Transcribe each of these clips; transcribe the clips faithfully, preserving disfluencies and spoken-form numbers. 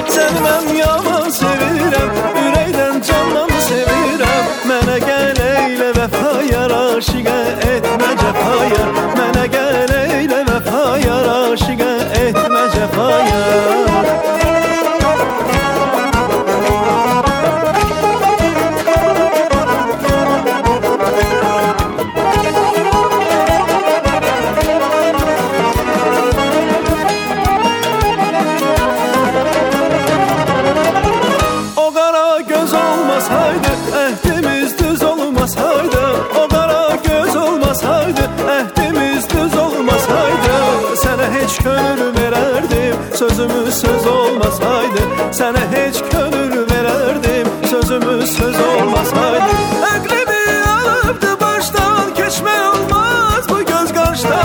seni mən yaman sevirəm, ürəkdən candan sevirəm. Mənə gəl eylə vəfa yar, aşiqə etmə cəfa yar. Mənə gəl eylə vəfa yar, aşiqə etmə cəfa yar. Olmasaydı, əhdimiz düz olmasaydı, o qara göz olmasaydı, əhdimiz düz olmasaydı, sənə heç könül verərdim, sözümüz söz olmasaydı, sənə heç könül verərdim, sözümüz söz olmasaydı. Əqlibi alıbdı başdan, keçmək olmaz bu göz qarşıdan.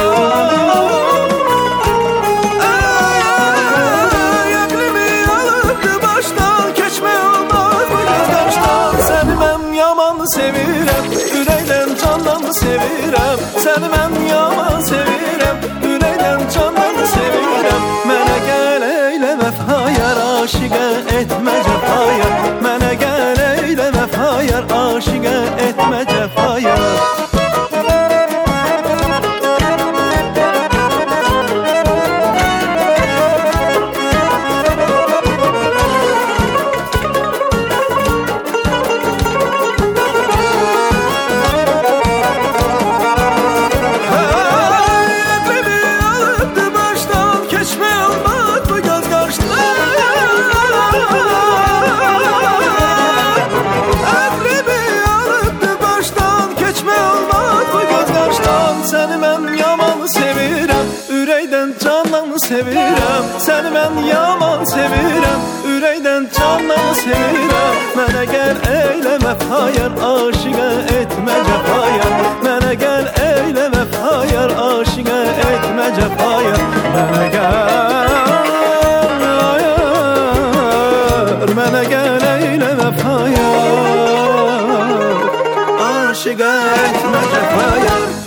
Sevirəm, ürəkdən candan sevirəm, səni mən yaman sevirəm, ürəkdən candan sevirəm. Mənə gəl eylə vəfa yar, aşiqə etmə cəfa yar. Mənə gəl eylə vəfa yar, aşiqə etmə cəfa yar. Səni mən yaman sevirəm, ürəkdən candan sevirəm. Səni mən yaman sevirəm, ürəkdən candan sevirəm. Mənə gəl eylə vəfa yar, aşiqə etmə cəfa yar. Mənə gəl eylə vəfa yar, aşiqə etmə cəfa yar. Mənə gəl, mənə gəl eylə vəfa yar, aşiqə etmə cəfa yar.